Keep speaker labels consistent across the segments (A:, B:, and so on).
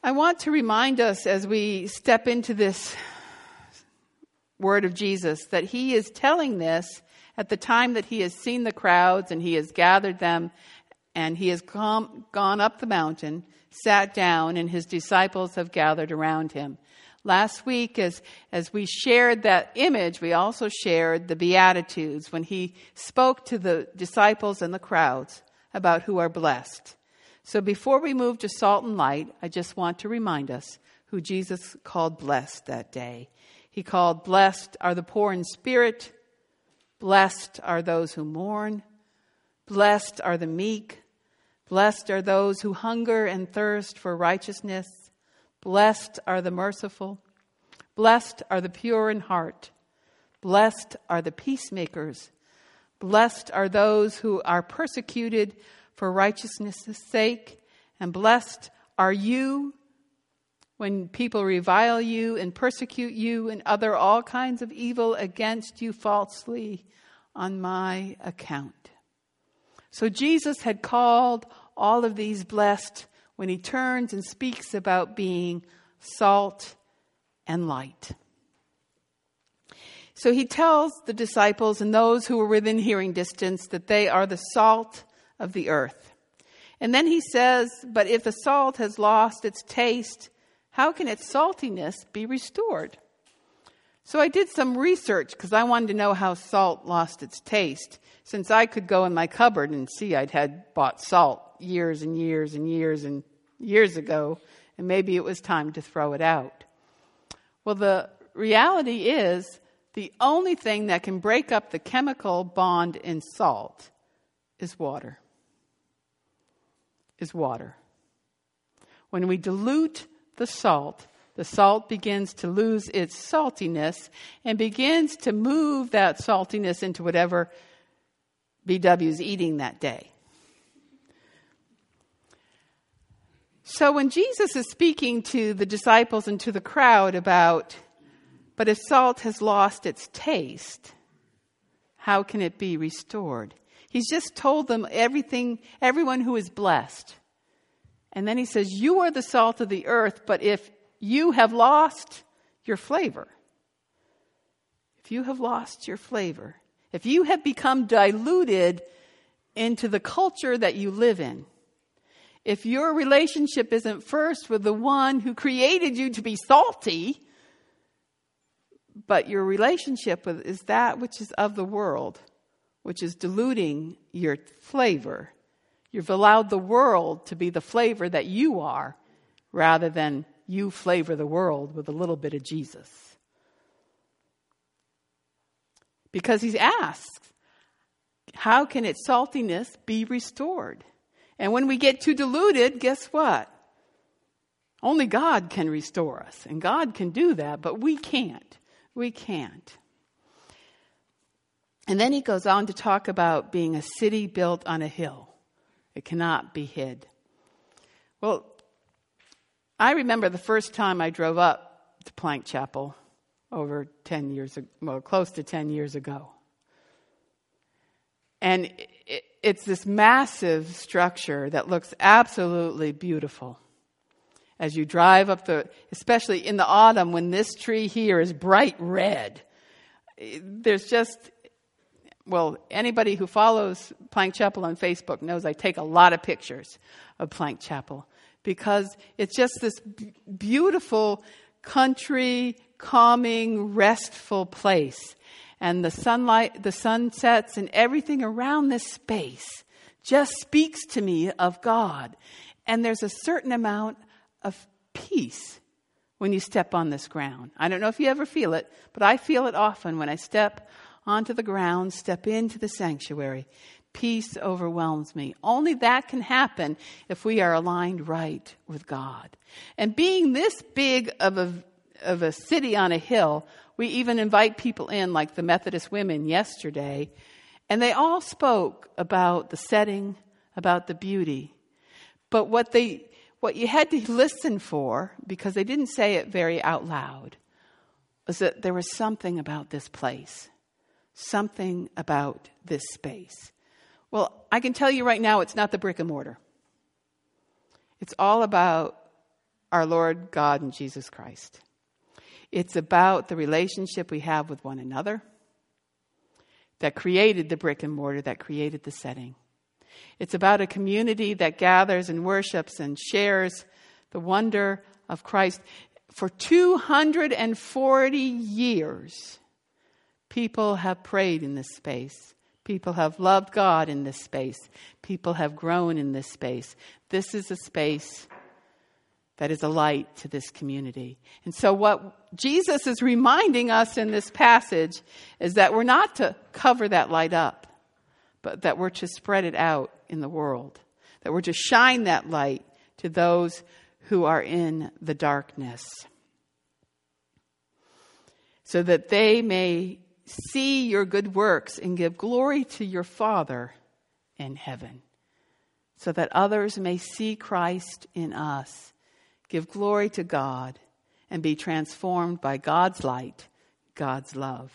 A: I want to remind us as we step into this word of Jesus that he is telling this at the time that he has seen the crowds and he has gathered them and he has gone up the mountain, sat down, and his disciples have gathered around him. Last week, as we shared that image, we also shared the Beatitudes when he spoke to the disciples and the crowds about who are blessed. So before we move to salt and light, I just want to remind us who Jesus called blessed that day. He called blessed are the poor in spirit, blessed are those who mourn, blessed are the meek, blessed are those who hunger and thirst for righteousness, blessed are the merciful, blessed are the pure in heart, blessed are the peacemakers, blessed are those who are persecuted for righteousness' sake, and blessed are you when people revile you and persecute you and utter all kinds of evil against you falsely on my account. So Jesus had called all of these blessed when he turns and speaks about being salt and light. So he tells the disciples and those who are within hearing distance that they are the salt of the earth. And then he says, but if the salt has lost its taste, how can its saltiness be restored? So I did some research because I wanted to know how salt lost its taste, since I could go in my cupboard and see I'd had bought salt years and years and years and years ago, and maybe it was time to throw it out. Well, the reality is the only thing that can break up the chemical bond in salt is water. When we dilute the salt begins to lose its saltiness and begins to move that saltiness into whatever BW's eating that day. So when Jesus is speaking to the disciples and to the crowd about, but if salt has lost its taste, how can it be restored? He's just told them everyone who is blessed. And then he says, you are the salt of the earth, but if you have lost your flavor, if you have become diluted into the culture that you live in, if your relationship isn't first with the one who created you to be salty, but your relationship is that which is of the world, which is diluting your flavor, you've allowed the world to be the flavor that you are, rather than you flavor the world with a little bit of Jesus. Because he's asked, how can its saltiness be restored? And when we get too diluted, guess what? Only God can restore us. And God can do that, but we can't. We can't. And then he goes on to talk about being a city built on a hill. It cannot be hid. Well, I remember the first time I drove up to Plank Chapel over 10 years ago, well, close to 10 years ago. And it's this massive structure that looks absolutely beautiful. As you drive up especially in the autumn when this tree here is bright red, there's just, well, anybody who follows Plank Chapel on Facebook knows I take a lot of pictures of Plank Chapel because it's just this beautiful country, calming, restful place. And the sunlight, the sunsets, and everything around this space just speaks to me of God. And there's a certain amount of peace when you step on this ground. I don't know if you ever feel it, but I feel it often when I step onto the ground, step into the sanctuary. Peace overwhelms me. Only that can happen if we are aligned right with God. And being this big of a city on a hill, we even invite people in, like the Methodist women yesterday, and they all spoke about the setting, about the beauty. But what you had to listen for, because they didn't say it very out loud, was that there was something about this place, something about this space. Well, I can tell you right now, it's not the brick and mortar. It's all about our Lord God and Jesus Christ. It's about the relationship we have with one another that created the brick and mortar, that created the setting. It's about a community that gathers and worships and shares the wonder of Christ. For 240 years, people have prayed in this space. People have loved God in this space. People have grown in this space. This is a space that is a light to this community. And so what Jesus is reminding us in this passage is that we're not to cover that light up, but that we're to spread it out in the world. That we're to shine that light to those who are in the darkness, so that they may see your good works and give glory to your Father in heaven, so that others may see Christ in us, give glory to God, and be transformed by God's light, God's love.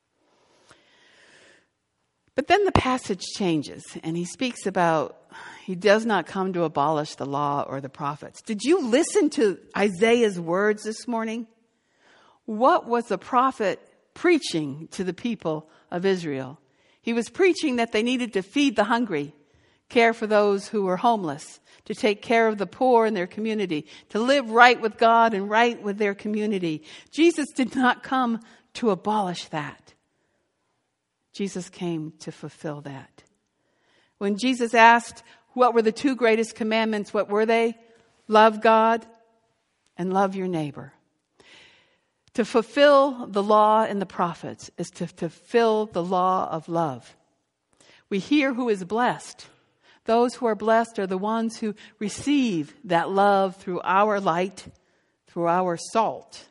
A: But then the passage changes, and he speaks about he does not come to abolish the law or the prophets. Did you listen to Isaiah's words this morning? What was the prophet preaching to the people of Israel? He was preaching that they needed to feed the hungry, care for those who were homeless, to take care of the poor in their community, to live right with God and right with their community. Jesus did not come to abolish that. Jesus came to fulfill that. When Jesus asked what were the two greatest commandments, what were they? Love God and love your neighbor. To fulfill the law and the prophets is to fulfill the law of love. We hear who is blessed. Those who are blessed are the ones who receive that love through our light, through our salt,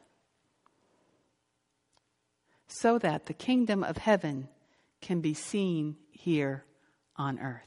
A: so that the kingdom of heaven can be seen here on earth.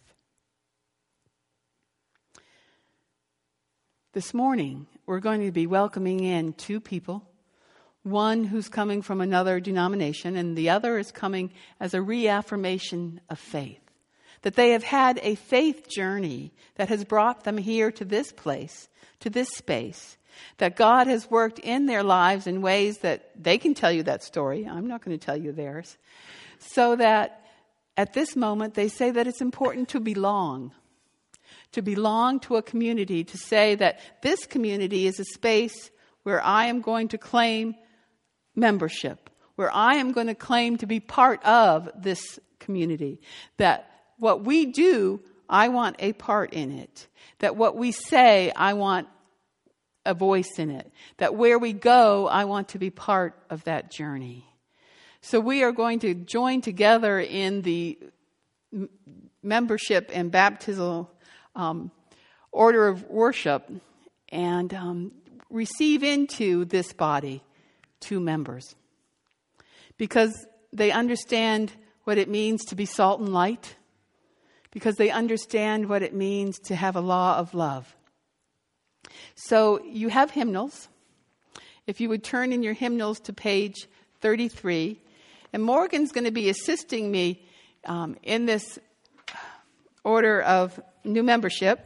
A: This morning, we're going to be welcoming in two people. One who's coming from another denomination, and the other is coming as a reaffirmation of faith. That they have had a faith journey that has brought them here to this place, to this space. That God has worked in their lives in ways that they can tell you that story. I'm not going to tell you theirs. So that at this moment they say that it's important to belong. To belong to a community, to say that this community is a space where I am going to claim membership, where I am going to claim to be part of this community. That what we do, I want a part in it. That what we say, I want a voice in it. That where we go, I want to be part of that journey. So we are going to join together in the membership and baptismal order of worship and receive into this body two members. Because they understand what it means to be salt and light. Because they understand what it means to have a law of love. So you have hymnals. If you would turn in your hymnals to page 33. And Morgan's going to be assisting me in this order of new membership.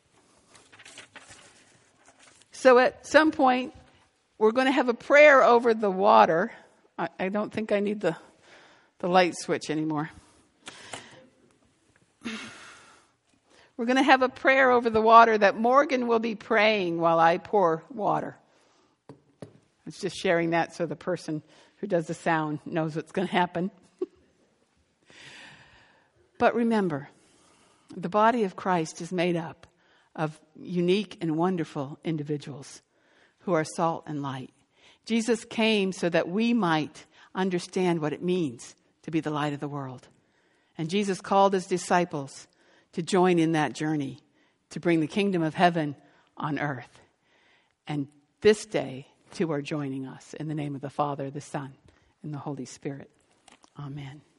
A: So at some point, we're going to have a prayer over the water. I don't think I need the light switch anymore. We're going to have a prayer over the water that Morgan will be praying while I pour water. It's just sharing that so the person who does the sound knows what's going to happen. But remember, the body of Christ is made up of unique and wonderful individuals who are salt and light. Jesus came so that we might understand what it means to be the light of the world. And Jesus called his disciples to join in that journey, to bring the kingdom of heaven on earth. And this day, two are joining us in the name of the Father, the Son, and the Holy Spirit. Amen.